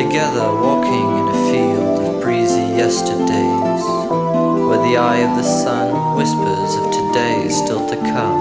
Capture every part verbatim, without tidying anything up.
together walking in a field of breezy yesterdays, where the eye of the sun whispers of today still to come.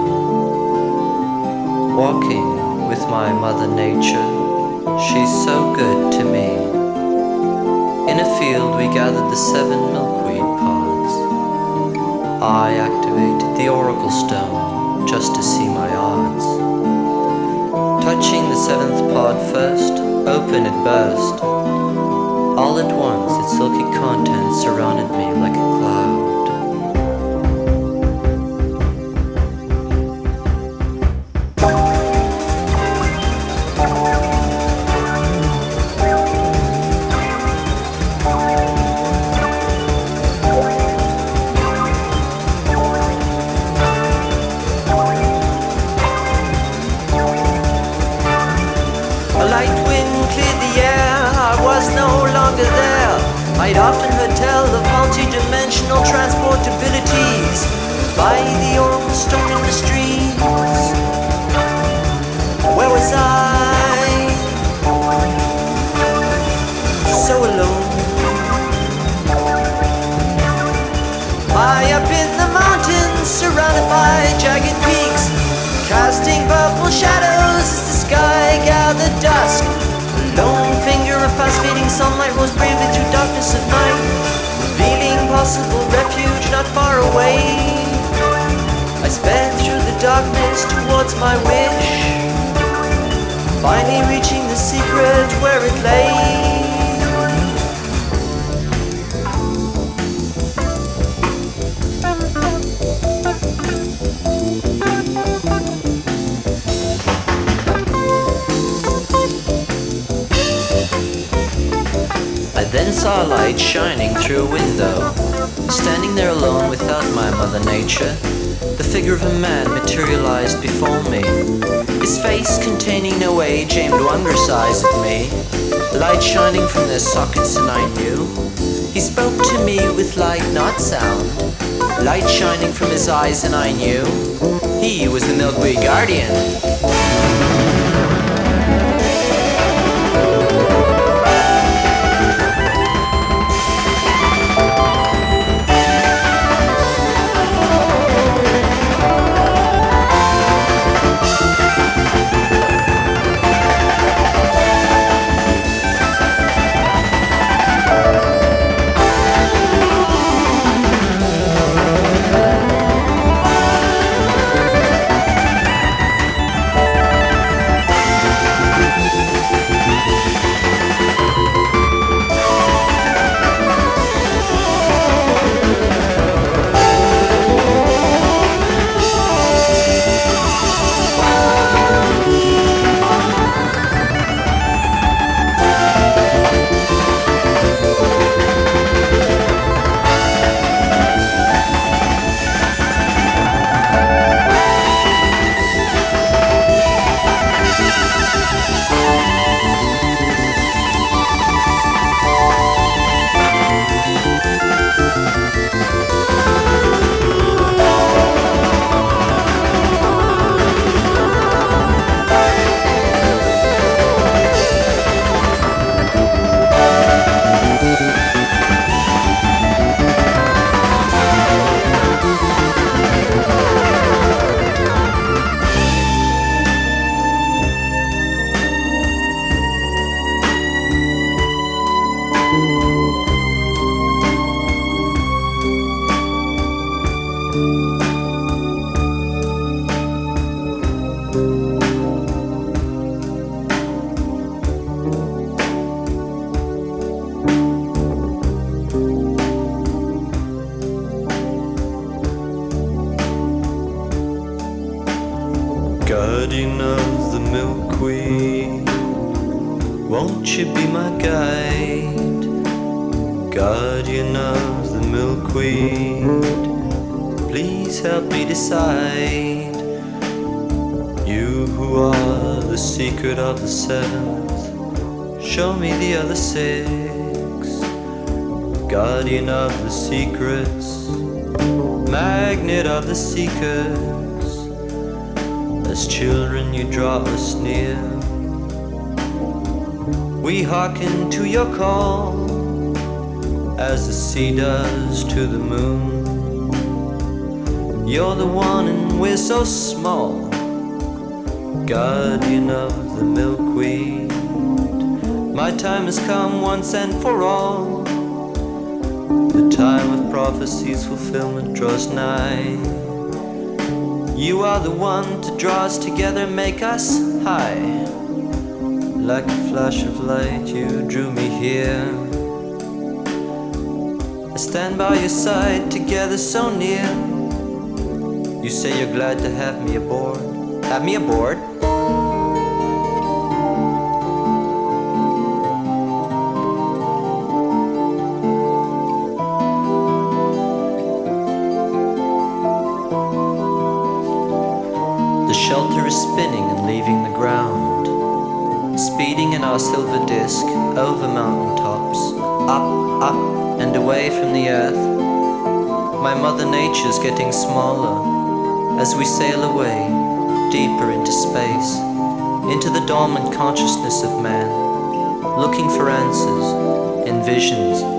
Walking with my mother nature, she's so good to me. In a field we gathered the seven milkweed pods. I activated the oracle stone just to see my odds. Touching the seventh pod first, open it burst. All at once its silky contents surrounded me like a cloud. I'd often heard tell of multi-dimensional transportabilities by the oracle stone in the streets. Where was I? So alone. High up in the mountains, surrounded by jagged peaks, casting purple shadows as the sky gathered dusk. Lone finger of fast-fading sunlight rose bravely through darkness of night, revealing possible refuge not far away. I sped through the darkness towards my wish, finally reaching the secret where it lay. Then saw a light shining through a window. Standing there alone without my mother nature, the figure of a man materialized before me. His face containing no age aimed wondrous eyes at me, light shining from their sockets and I knew. He spoke to me with light not sound, light shining from his eyes and I knew. He was the Milkweed Guardian. Guardian of the milkweed, won't you be my guide? Guardian of the milkweed, please help me decide. You who are the secret of the seventh, show me the other six. Guardian of the secrets, magnet of the seekers, as children you draw us near. We hearken to your call as the sea does to the moon. You're the one and we're so small, guardian of the milkweed. My time has come once and for all. The time of prophecy's fulfillment draws nigh. You are the one to draw us together, make us high. Like a flash of light you drew me here. I stand by your side, together so near. You say you're glad to have me aboard. Have me aboard? The shelter is spinning and leaving the ground, speeding in our silver disk over mountaintops, up, up and away from the earth. My Mother Nature's getting smaller as we sail away, deeper into space, into the dormant consciousness of man, looking for answers in visions